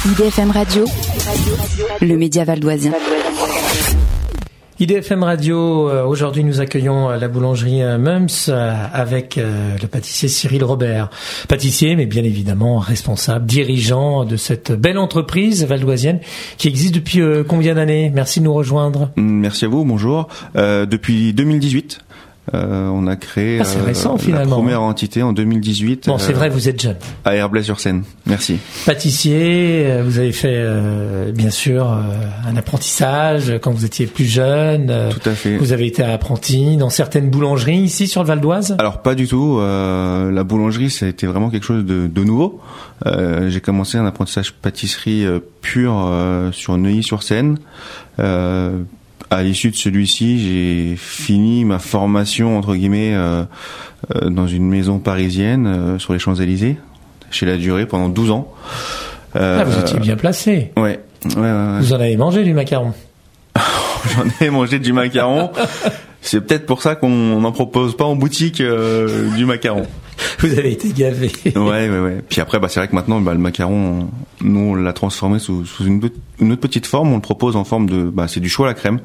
IDFM Radio, le média valdoisien. IDFM Radio, aujourd'hui nous accueillons la boulangerie Mums avec le pâtissier Cyril Robert. Pâtissier, mais bien évidemment responsable, dirigeant de cette belle entreprise valdoisienne qui existe depuis combien d'années ? Merci de nous rejoindre. Merci à vous, bonjour. Depuis 2018. On a créé c'est récent, la première entité en 2018. Bon, c'est vrai, vous êtes jeune. À Herblay-sur-Seine. Merci. Pâtissier, vous avez fait bien sûr un apprentissage quand vous étiez plus jeune. Tout à fait. Vous avez été apprenti dans certaines boulangeries ici sur le Val d'Oise ? Alors pas du tout. La boulangerie, ça a été vraiment quelque chose de nouveau. J'ai commencé un apprentissage pâtisserie pure sur Neuilly-sur-Seine. À l'issue de celui-ci, j'ai fini ma formation entre guillemets dans une maison parisienne sur les Champs-Élysées, chez La Durée pendant 12 ans. Vous étiez bien placé. Ouais. Vous en avez mangé du macaron. J'en ai mangé du macaron. C'est peut-être pour ça qu'on n'en propose pas en boutique du macaron. Vous avez été gavé. Ouais. Puis après, c'est vrai que maintenant, le macaron, nous, on l'a transformé sous une autre petite forme. On le propose en forme de, c'est du choix à la crème,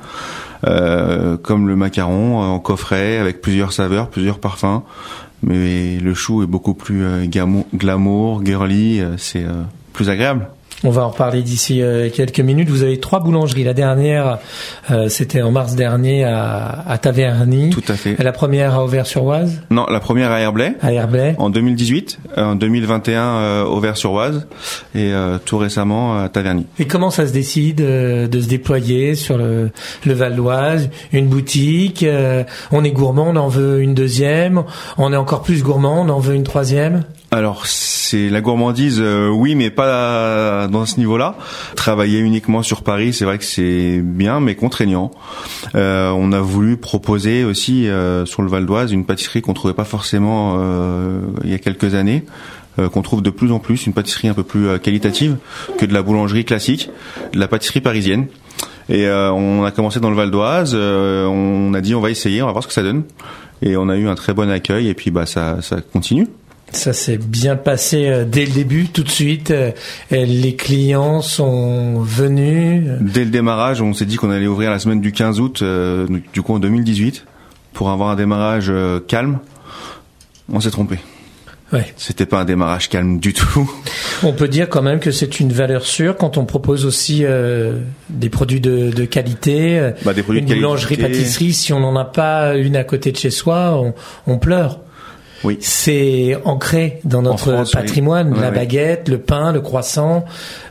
comme le macaron en coffret avec plusieurs saveurs, plusieurs parfums. Mais le chou est beaucoup plus glamour, girly, c'est plus agréable. On va en reparler d'ici quelques minutes. Vous avez 3 boulangeries. La dernière, c'était en mars dernier à Taverny. Tout à fait. Et la première à Auvers-sur-Oise ? Non, la première à Herblay. À Herblay. En 2018. En 2021, Auvers-sur-Oise. Et tout récemment, à Taverny. Et comment ça se décide de se déployer sur le Val d'Oise ? Une boutique, on est gourmand, on en veut une deuxième. On est encore plus gourmand, on en veut une troisième ? Alors, c'est la gourmandise, oui, mais pas dans ce niveau-là. Travailler uniquement sur Paris, c'est vrai que c'est bien, mais contraignant. On a voulu proposer aussi sur le Val d'Oise une pâtisserie qu'on trouvait pas forcément il y a quelques années, qu'on trouve de plus en plus, une pâtisserie un peu plus qualitative que de la boulangerie classique, de la pâtisserie parisienne. Et on a commencé dans le Val d'Oise, on a dit on va essayer, on va voir ce que ça donne. Et on a eu un très bon accueil, et puis ça continue. Ça s'est bien passé dès le début, tout de suite. Les clients sont venus. Dès le démarrage, on s'est dit qu'on allait ouvrir la semaine du 15 août, du coup en 2018, pour avoir un démarrage calme. On s'est trompé. Ouais. C'était pas un démarrage calme du tout. On peut dire quand même que c'est une valeur sûre quand on propose aussi des produits de qualité. Des produits une de boulangerie-pâtisserie, si on n'en a pas une à côté de chez soi, on pleure. Oui. C'est ancré dans notre France, patrimoine, oui. La baguette, le pain, le croissant,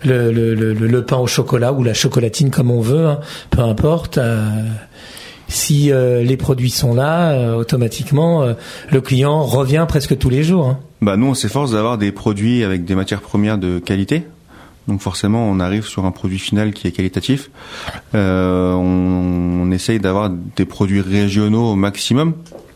le pain au chocolat ou la chocolatine comme on veut, peu importe. Si les produits sont là, automatiquement, le client revient presque tous les jours. Nous, on s'efforce d'avoir des produits avec des matières premières de qualité. Donc forcément, on arrive sur un produit final qui est qualitatif. On essaye d'avoir des produits régionaux au maximum.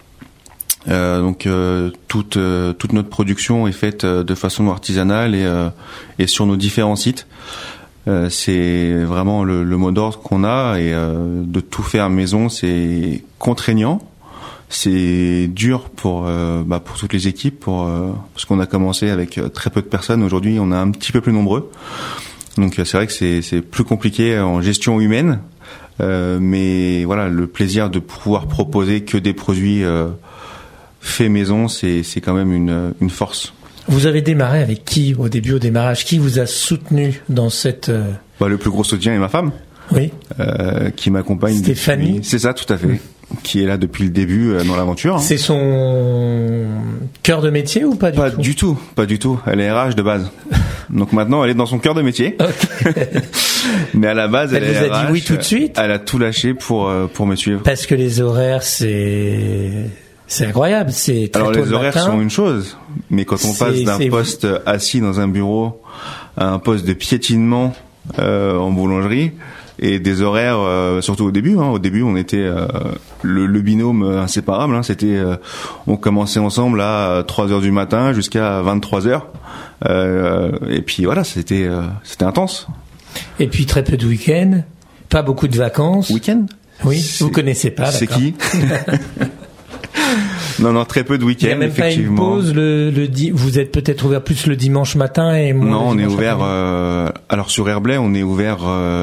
Toute notre production est faite de façon artisanale et sur nos différents sites. C'est vraiment le mot d'ordre qu'on a, et de tout faire maison, c'est contraignant, c'est dur pour toutes les équipes, parce qu'on a commencé avec très peu de personnes. Aujourd'hui, on est un petit peu plus nombreux, donc c'est vrai que c'est plus compliqué en gestion humaine, mais voilà, le plaisir de pouvoir proposer que des produits fait maison, c'est quand même une force. Vous avez démarré avec qui au démarrage ? Qui vous a soutenu dans cette... Le plus gros soutien est ma femme. Oui. Qui m'accompagne. Stéphanie. C'est ça, tout à fait. Qui est là depuis le début dans l'aventure. C'est son cœur de métier ou pas du tout ? Pas du tout. Elle est RH de base. Donc maintenant, elle est dans son cœur de métier. Okay. Mais à la base, elle vous est a RH, dit oui tout de suite ? Elle a tout lâché pour me suivre. Parce que les horaires, c'est incroyable, c'est très Alors tôt les horaires sont une chose, mais quand on passe d'un poste assis dans un bureau à un poste de piétinement en boulangerie, et des horaires, surtout au début, on était le binôme inséparable, c'était on commençait ensemble à 3h du matin jusqu'à 23h, et puis voilà, c'était intense. Et puis très peu de week-ends, pas beaucoup de vacances. Week-end ? Oui, vous connaissez pas, c'est d'accord. qui? Non, très peu de week-ends. Il n'y a même effectivement. pas une pause vous êtes peut-être ouvert plus le dimanche matin et moins. Non, on est ouvert. Alors sur Herblay, on est ouvert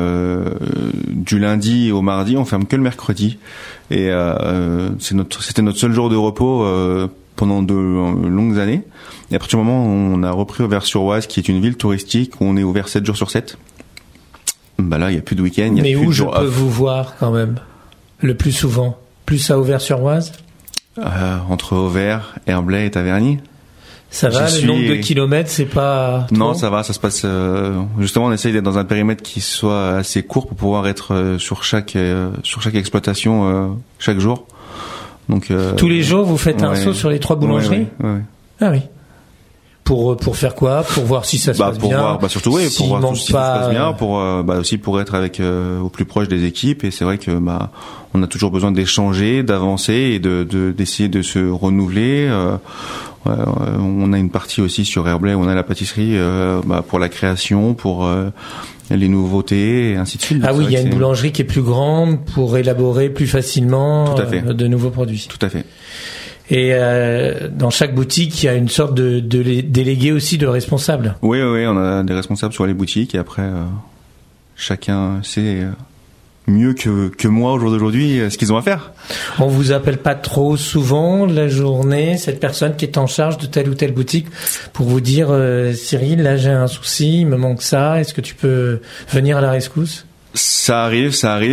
du lundi au mardi. On ferme que le mercredi. Et c'était notre seul jour de repos pendant de longues années. Et à partir du moment où on a repris Auvers-sur-Oise, qui est une ville touristique, où on est ouvert 7 jours sur 7. Bah là, il n'y a plus de week-end. Mais où je peux vous voir quand même le plus souvent? Plus à Auvers-sur-Oise? Entre Auvers, Herblay et Taverny. Ça va, le nombre de kilomètres, c'est pas trop? Non, ça va, ça se passe. Justement, on essaye d'être dans un périmètre qui soit assez court pour pouvoir être sur chaque exploitation chaque jour. Donc tous les jours, vous faites un saut sur les 3 boulangeries? Ouais. Ah oui. Pour faire quoi? Pour voir si ça se passe bien. Voir, surtout pour voir si ça se passe bien, pour aussi pour être avec au plus proche des équipes. Et c'est vrai que on a toujours besoin d'échanger, d'avancer et d'essayer de se renouveler. On a une partie aussi sur Herblay où on a la pâtisserie pour la création, pour les nouveautés et ainsi de suite. Ah oui, il y a une boulangerie qui est plus grande pour élaborer plus facilement de nouveaux produits. Tout à fait. Et dans chaque boutique, il y a une sorte de délégué aussi de responsables. Oui, on a des responsables sur les boutiques et après chacun sait mieux que moi au jour d'aujourd'hui ce qu'ils ont à faire. On vous appelle pas trop souvent la journée cette personne qui est en charge de telle ou telle boutique pour vous dire Cyril, là j'ai un souci, il me manque ça, est-ce que tu peux venir à la rescousse? Ça arrive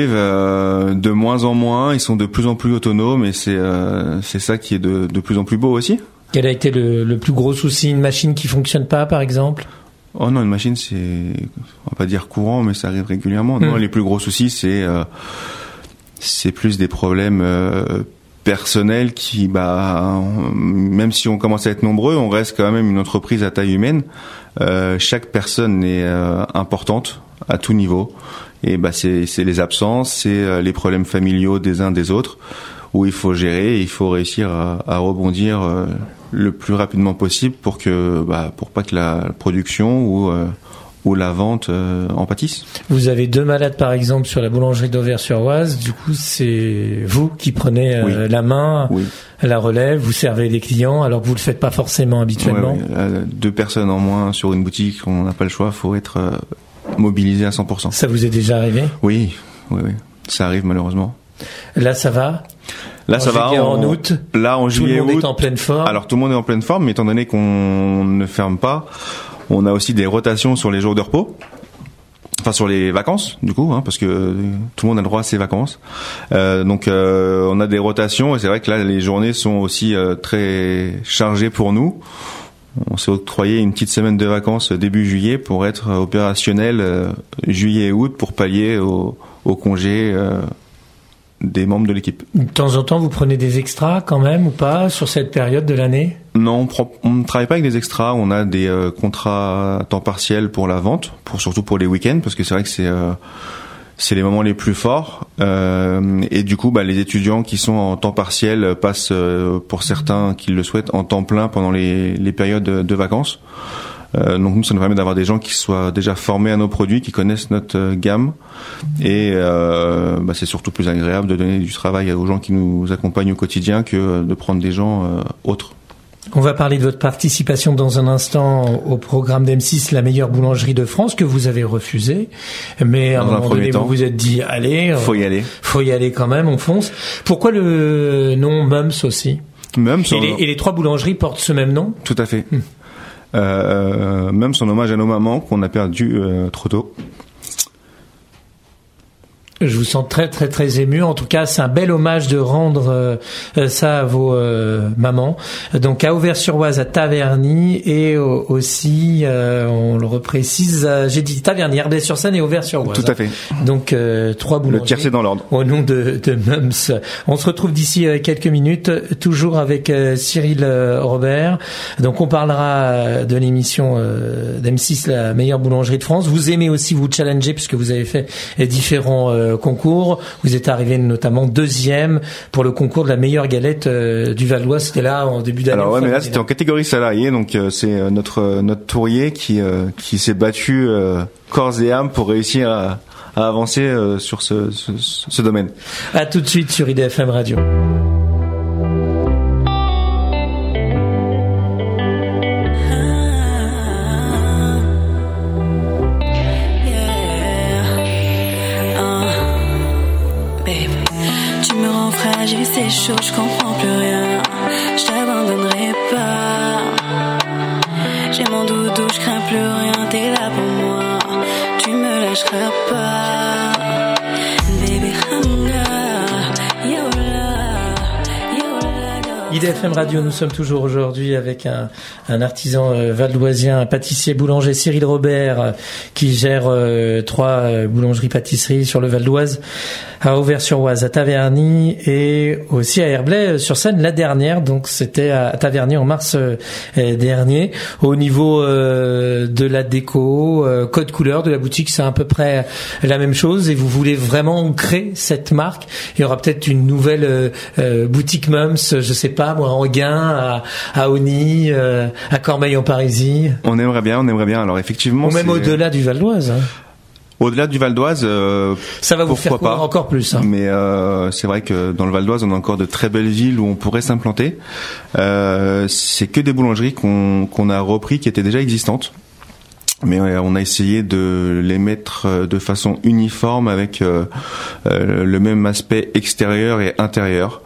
de moins en moins, ils sont de plus en plus autonomes et c'est ça qui est de plus en plus beau aussi. Quel a été le plus gros souci? Une machine qui fonctionne pas par exemple? Oh non, une machine on va pas dire courant, mais ça arrive régulièrement. Non, les plus gros soucis c'est plus des problèmes personnels qui même si on commence à être nombreux, on reste quand même une entreprise à taille humaine. Chaque personne est importante à tout niveau. Et c'est les absences, c'est les problèmes familiaux des uns des autres où il faut gérer, et il faut réussir à rebondir le plus rapidement possible pour pas que la production ou la vente en pâtisse. Vous avez 2 malades par exemple sur la boulangerie d'Auvers-sur-Oise, du coup c'est vous qui prenez la main, la relève, vous servez les clients alors que vous le faites pas forcément habituellement. 2 personnes en moins sur une boutique, on n'a pas le choix, faut être mobilisé à 100%. Ça vous est déjà arrivé? Oui, ça arrive malheureusement. Là ça va? Là, ça va. En août. Là, en juillet, tout le monde août, est en pleine forme. Alors, tout le monde est en pleine forme, mais étant donné qu'on ne ferme pas, on a aussi des rotations sur les jours de repos. Enfin, sur les vacances, du coup, parce que tout le monde a le droit à ses vacances. Donc, on a des rotations, et c'est vrai que là, les journées sont aussi très chargées pour nous. On s'est octroyé une petite semaine de vacances début juillet pour être opérationnel juillet et août pour pallier au congé des membres de l'équipe. De temps en temps, vous prenez des extras quand même ou pas sur cette période de l'année? Non, on ne travaille pas avec des extras. On a des contrats à temps partiel pour la vente, surtout pour les week-ends, parce que c'est vrai que c'est les moments les plus forts. Et du coup, les étudiants qui sont en temps partiel passent, pour certains qui le souhaitent, en temps plein pendant les périodes de vacances. Donc nous, ça nous permet d'avoir des gens qui soient déjà formés à nos produits, qui connaissent notre gamme, et c'est surtout plus agréable de donner du travail aux gens qui nous accompagnent au quotidien que de prendre des gens autres. On va parler de votre participation dans un instant au programme d'M6 La meilleure boulangerie de France que vous avez refusé, mais à un moment donné vous vous êtes dit allez, faut y aller quand même, on fonce. Pourquoi le nom Mums aussi? Mums. Et les 3 boulangeries portent ce même nom? Tout à fait. Même son hommage à nos mamans qu'on a perdu trop tôt. Je vous sens très très très ému. En tout cas, c'est un bel hommage de rendre ça à vos mamans. Donc à Auvers-sur-Oise, à Taverny, et aussi, on le reprécise, j'ai dit Taverny, Herblay-sur-Seine et Auvers-sur-Oise. Tout à fait. Donc 3 boulangeries. Le tiercé dans l'ordre. Au nom de Mums. On se retrouve d'ici quelques minutes, toujours avec Cyril Robert. Donc on parlera de l'émission d'M6 La meilleure boulangerie de France. Vous aimez aussi vous challenger puisque vous avez fait différents concours. Vous êtes arrivé notamment 2e pour le concours de la meilleure galette du Val-d'Oise. C'était là en début d'année. Alors mais là c'était en catégorie salarié, donc c'est notre tourrier qui s'est battu corps et âme pour réussir à avancer sur ce domaine. À tout de suite sur IDFM Radio. fragile, c'est chaud, je comprends plus rien. Je t'abandonnerai pas. J'ai mon doudou, je crains plus rien. T'es là pour moi, tu me lâcheras pas. Baby, IDFM Radio, nous sommes toujours aujourd'hui avec un artisan valdoisien, un pâtissier boulanger, Cyril Robert, qui gère 3 boulangeries-pâtisseries sur le Val d'Oise, à Auvers-sur-Oise, à Taverny et aussi à Herblay-sur-Seine, la dernière. Donc c'était à Taverny en mars dernier. Au niveau de la déco, code couleur de la boutique, c'est à peu près la même chose. Et vous voulez vraiment créer cette marque. Il y aura peut-être une nouvelle boutique Mums, je sais pas moi, en Gain, à Osny, à Cormeilles-en-Parisis. On aimerait bien. Alors effectivement, ou même au-delà du Val d'Oise. Hein. Au-delà du Val d'Oise, ça va vous faire courir encore plus. Hein. Mais c'est vrai que dans le Val d'Oise, on a encore de très belles villes où on pourrait s'implanter. C'est que des boulangeries qu'on a repris, qui étaient déjà existantes. Mais on a essayé de les mettre de façon uniforme avec le même aspect extérieur et intérieur.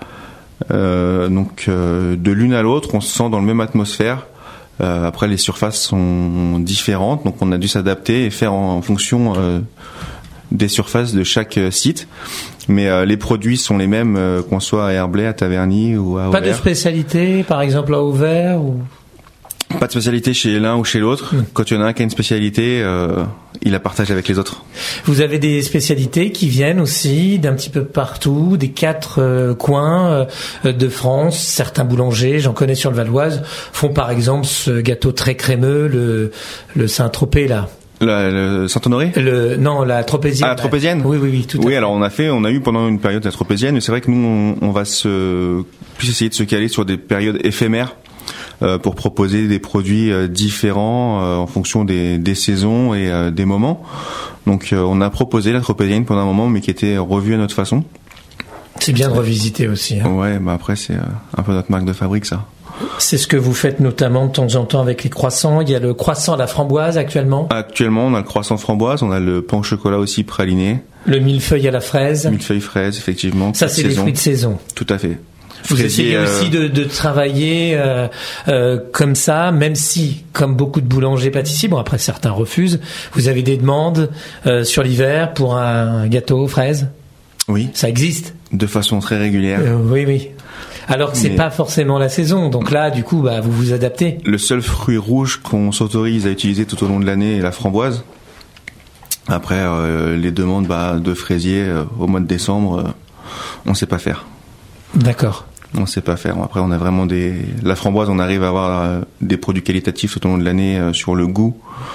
Donc de l'une à l'autre, on se sent dans la même atmosphère. Après, les surfaces sont différentes, donc on a dû s'adapter et faire en fonction des surfaces de chaque site. Mais les produits sont les mêmes, qu'on soit à Herblay, à Taverny ou à Auvers. Pas de spécialité, par exemple à Auvers ou... Pas de spécialité chez l'un ou chez l'autre. Quand il y en a un qui a une spécialité, il la partage avec les autres. Vous avez des spécialités qui viennent aussi d'un petit peu partout, des 4 coins de France. Certains boulangers, j'en connais sur le Val d'Oise, font par exemple ce gâteau très crémeux, le Saint-Tropez là. Le Saint-Honoré ? Non, la Tropézienne. Ah, la Tropézienne ? Oui, tout à fait. Oui, alors on a eu pendant une période la Tropézienne, mais c'est vrai que nous, on va plus essayer de se caler sur des périodes éphémères. Pour proposer des produits différents en fonction des saisons et des moments. Donc on a proposé la Tropézienne pendant un moment, mais qui était revue à notre façon. C'est bien de revisiter aussi. Hein. Ouais, après c'est un peu notre marque de fabrique, ça. C'est ce que vous faites notamment de temps en temps avec les croissants. Il y a le croissant à la framboise actuellement. Actuellement, on a le croissant framboise, on a le pain au chocolat aussi praliné. Le millefeuille à la fraise. Millefeuille fraise, effectivement. Ça, c'est les fruits de saison. Tout à fait. Vous essayez aussi de travailler comme ça, même si, comme beaucoup de boulangers pâtissiers, bon après certains refusent, vous avez des demandes sur l'hiver pour un gâteau aux fraises ? Oui. Ça existe ? De façon très régulière. Oui. Alors que c'est pas forcément la saison, donc là, du coup, vous vous adaptez. Le seul fruit rouge qu'on s'autorise à utiliser tout au long de l'année est la framboise. Après, les demandes de fraisiers au mois de décembre, on sait pas faire. D'accord. On sait pas faire. Après, on a vraiment la framboise, on arrive à avoir des produits qualitatifs tout au long de l'année sur le goût.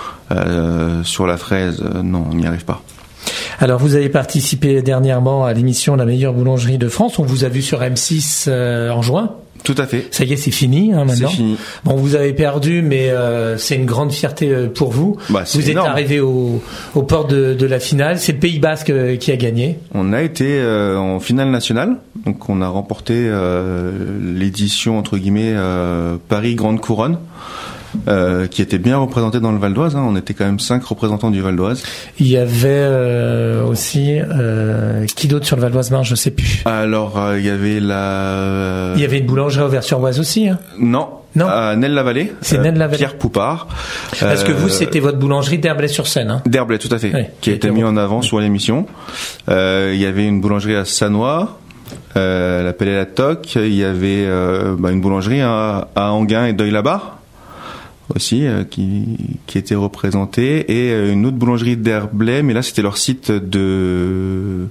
Sur la fraise, non, on n'y arrive pas. Alors, vous avez participé dernièrement à l'émission La meilleure boulangerie de France. On vous a vu sur M6 en juin. Tout à fait. Ça y est, c'est fini maintenant. C'est fini. Bon, vous avez perdu, mais c'est une grande fierté pour vous. Vous êtes arrivé au port de la finale. C'est le Pays Basque qui a gagné. On a été en finale nationale. Donc on a remporté l'édition entre guillemets Paris Grande Couronne. Qui était bien représenté dans le Val d'Oise. On était quand même 5 représentants du Val d'Oise. Il y avait aussi qui d'autre sur le Val d'Oise, je sais plus. Alors il y avait il y avait une boulangerie à Auvers-sur-Oise aussi. Hein. Non. À Nesle-la-Vallée. C'est Nesle-la-Vallée. Pierre Poupard. Parce que vous, c'était votre boulangerie d'Herblay-sur-Seine. Hein. D'Herblay, tout à fait. Oui, qui a été mis en avant sur l'émission. Il y avait une boulangerie à Sannois. La Pelle et la Toque. Il y avait une boulangerie à Anguin et Deuil-la-Barre aussi qui était représentée, et une autre boulangerie d'Herblay, mais là c'était leur site de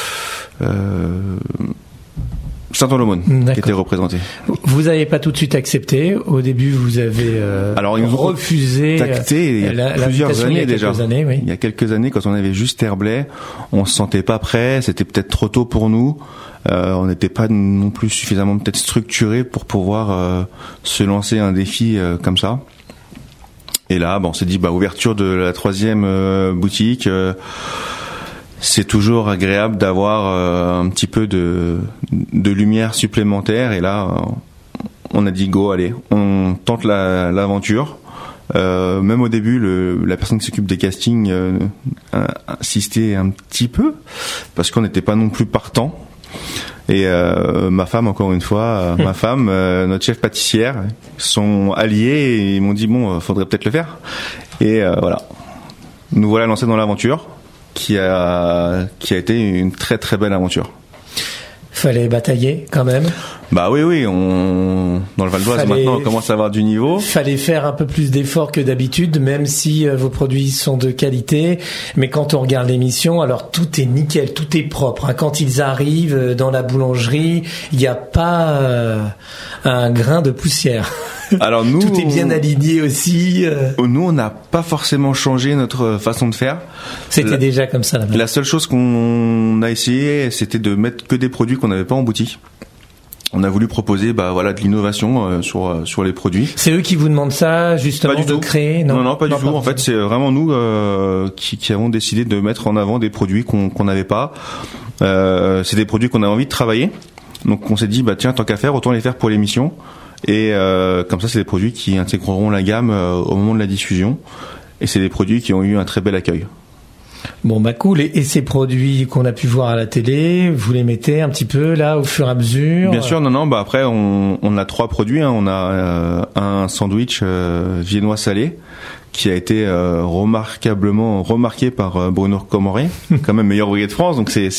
Saint-Olomone qui était représenté. Vous n'avez pas tout de suite accepté. Au début, vous avez alors ils nous ont refusé. Tacté il y a plusieurs années déjà. Oui. Il y a quelques années, quand on avait juste Herblay, on se sentait pas prêt. C'était peut-être trop tôt pour nous. On n'était pas non plus suffisamment peut-être structuré pour pouvoir se lancer un défi comme ça. Et là, on s'est dit ouverture de la 3e boutique. C'est toujours agréable d'avoir un petit peu de lumière supplémentaire. Et là, on a dit go, allez, on tente l'aventure. Même au début, la personne qui s'occupe des castings insistait un petit peu parce qu'on n'était pas non plus partant. Et ma femme, encore une fois, notre chef pâtissière, sont alliés et ils m'ont dit bon, faudrait peut-être le faire. Et voilà, nous voilà lancés dans l'aventure qui a été une très très belle aventure. Fallait batailler quand même. Bah oui, dans le Val d'Oise maintenant on commence à avoir du niveau. Fallait faire un peu plus d'efforts que d'habitude, même si vos produits sont de qualité. Mais quand on regarde l'émission, alors tout est nickel, tout est propre. Hein. Quand ils arrivent dans la boulangerie, il n'y a pas un grain de poussière. Alors nous, tout est bien aligné aussi. Nous, on n'a pas forcément changé notre façon de faire. C'était déjà comme ça là-bas. La seule chose qu'on a essayé, c'était de mettre que des produits qu'on n'avait pas en boutique. On a voulu proposer de l'innovation sur les produits. C'est eux qui vous demandent ça justement de créer? Non, pas du tout. En fait, c'est vraiment nous qui avons décidé de mettre en avant des produits qu'on n'avait pas. C'est des produits qu'on a envie de travailler. Donc on s'est dit tiens, tant qu'à faire, autant les faire pour l'émission. Et comme ça, c'est des produits qui intégreront la gamme au moment de la diffusion. Et c'est des produits qui ont eu un très bel accueil. Bon cool. Et ces produits qu'on a pu voir à la télé, vous les mettez un petit peu là au fur et à mesure? Bien sûr, non. Après, on a 3 produits. Hein. On a un sandwich viennois salé qui a été remarquablement remarqué par Bruno Comoré, quand même meilleur ouvrier de France. Donc c'est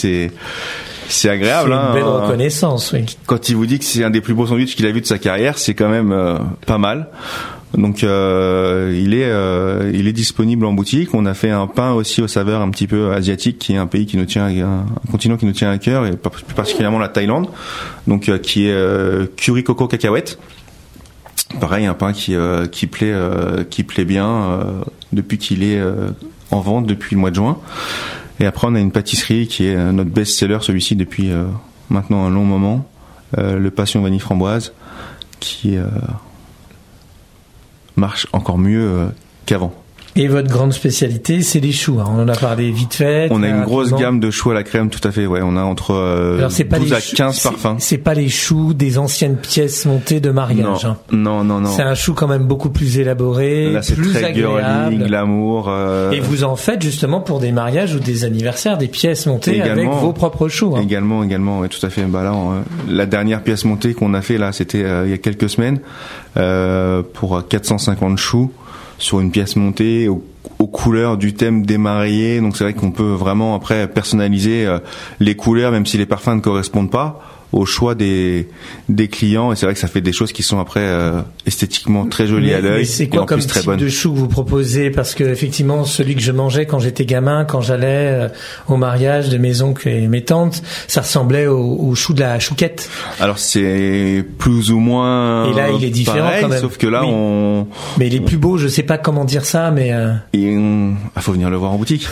agréable. C'est une belle reconnaissance, oui. Quand il vous dit que c'est un des plus beaux sandwichs qu'il a vu de sa carrière, c'est quand même pas mal. Donc il est disponible en boutique. On a fait un pain aussi aux saveurs un petit peu asiatiques, qui est un pays un continent qui nous tient à cœur, et plus particulièrement la Thaïlande. Donc qui est curry coco cacahuète. Pareil, un pain qui plaît bien depuis qu'il est en vente depuis le mois de juin. Et après, on a une pâtisserie qui est notre best-seller, celui-ci depuis maintenant un long moment, le Passion Vanille Framboise, qui marche encore mieux qu'avant. Et votre grande spécialité, c'est les choux. On en a parlé vite fait. On a une grosse gamme de choux à la crème, tout à fait. Ouais, on a entre 12 à 15 parfums. C'est pas les choux des anciennes pièces montées de mariage. Non. C'est un chou quand même beaucoup plus élaboré, là, c'est plus très agréable. girly, glamour. Et vous en faites justement pour des mariages ou des anniversaires, des pièces montées avec vos propres choux. Hein. Également, ouais, tout à fait. La dernière pièce montée qu'on a fait là, c'était il y a quelques semaines pour 450 choux. Sur une pièce montée aux couleurs du thème des mariés. Donc c'est vrai qu'on peut vraiment après personnaliser les couleurs, même si les parfums ne correspondent pas au choix des clients. Et c'est vrai que ça fait des choses qui sont après esthétiquement très jolies à l'œil. Mais c'est quoi comme type de chou que vous proposez? Parce que effectivement, celui que je mangeais quand j'étais gamin, quand j'allais au mariage de mes oncles et mes tantes, ça ressemblait au chou de la chouquette. Alors c'est plus ou moins. Et là, il est différent pareil, quand même. Sauf que là, Mais il est plus beau. Je sais pas comment dire ça, mais. Faut venir le voir en boutique.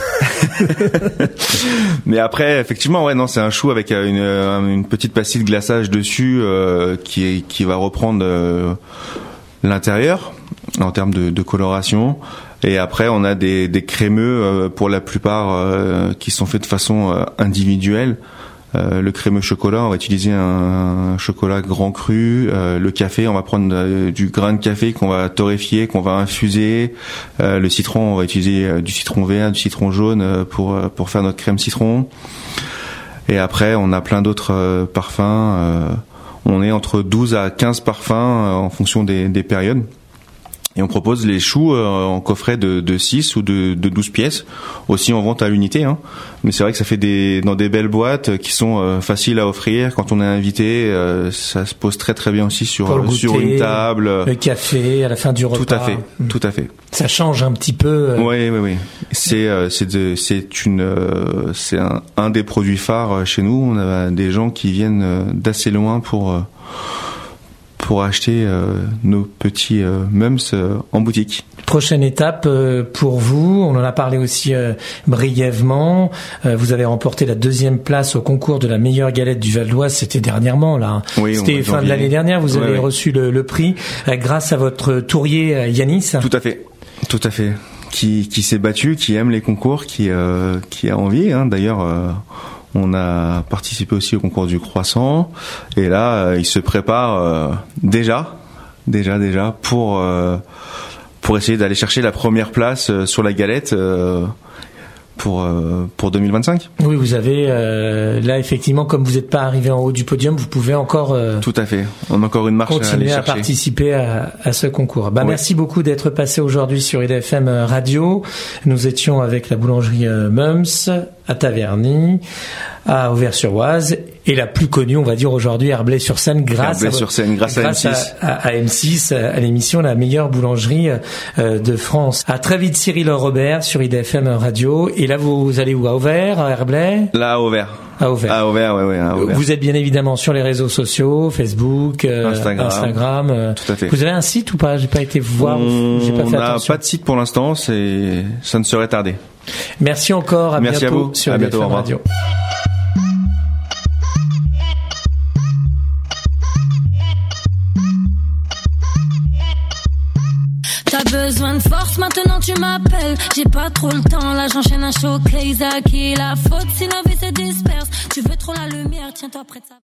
Mais après, effectivement, c'est un chou avec une petite pastille de glaçage dessus qui va reprendre l'intérieur en termes de coloration. Et après, on a des crémeux pour la plupart qui sont faits de façon individuelle. Le crémeux chocolat, on va utiliser un chocolat grand cru. Le café, on va prendre du grain de café qu'on va torréfier, qu'on va infuser. Le citron, on va utiliser du citron vert, du citron jaune pour faire notre crème citron. Et après, on a plein d'autres parfums. On est entre 12 à 15 parfums en fonction des périodes. Et on propose les choux en coffret de 6 ou de 12 pièces, aussi en vente à l'unité. Hein. Mais c'est vrai que ça fait dans des belles boîtes qui sont faciles à offrir. Quand on est invité, ça se pose très très bien aussi sur une table. Le café à la fin du repas. Tout à fait. Ça change un petit peu. Oui. C'est un des produits phares chez nous. On a des gens qui viennent d'assez loin pour acheter nos petits mums en boutique. Prochaine étape pour vous, on en a parlé aussi brièvement. Vous avez remporté la 2e place au concours de la meilleure galette du Val d'Oise. C'était dernièrement là. Oui, c'était fin de l'année dernière. Vous avez reçu le prix grâce à votre tourrier Yanis. Tout à fait. Qui s'est battu, qui aime les concours, qui a envie. Hein. D'ailleurs. On a participé aussi au concours du croissant et là il se prépare déjà pour essayer d'aller chercher la première place sur la galette pour 2025. Oui, vous avez là effectivement, comme vous n'êtes pas arrivé en haut du podium, vous pouvez encore tout à fait. On a encore une marche continuer à participer à ce concours. Merci beaucoup d'être passé aujourd'hui sur IDFM Radio. Nous étions avec la boulangerie Mums à Taverny, à Auvers-sur-Oise, et la plus connue, on va dire aujourd'hui, Herblay-sur-Seine, grâce à M6, à M6, à l'émission La meilleure boulangerie de France. À très vite, Cyril Robert sur IDFM Radio. Et là, vous allez où? À Auvers, à Herblay? Là, à Auvers. À Auvers. À Auvers, ouais, à Auvers. Vous êtes bien évidemment sur les réseaux sociaux, Facebook, Instagram. Tout à fait. Vous avez un site ou pas? J'ai pas été voir. J'ai pas fait attention. On n'a pas de site pour l'instant, ça ne serait tardé. Merci encore, à Merci bientôt à vous. sur IDFM Radio. T'as besoin de force, maintenant tu m'appelles. J'ai pas trop le temps, là j'enchaîne un showcase. À qui la faute si la vie se disperse? Tu veux trop la lumière, tiens-toi près de ça.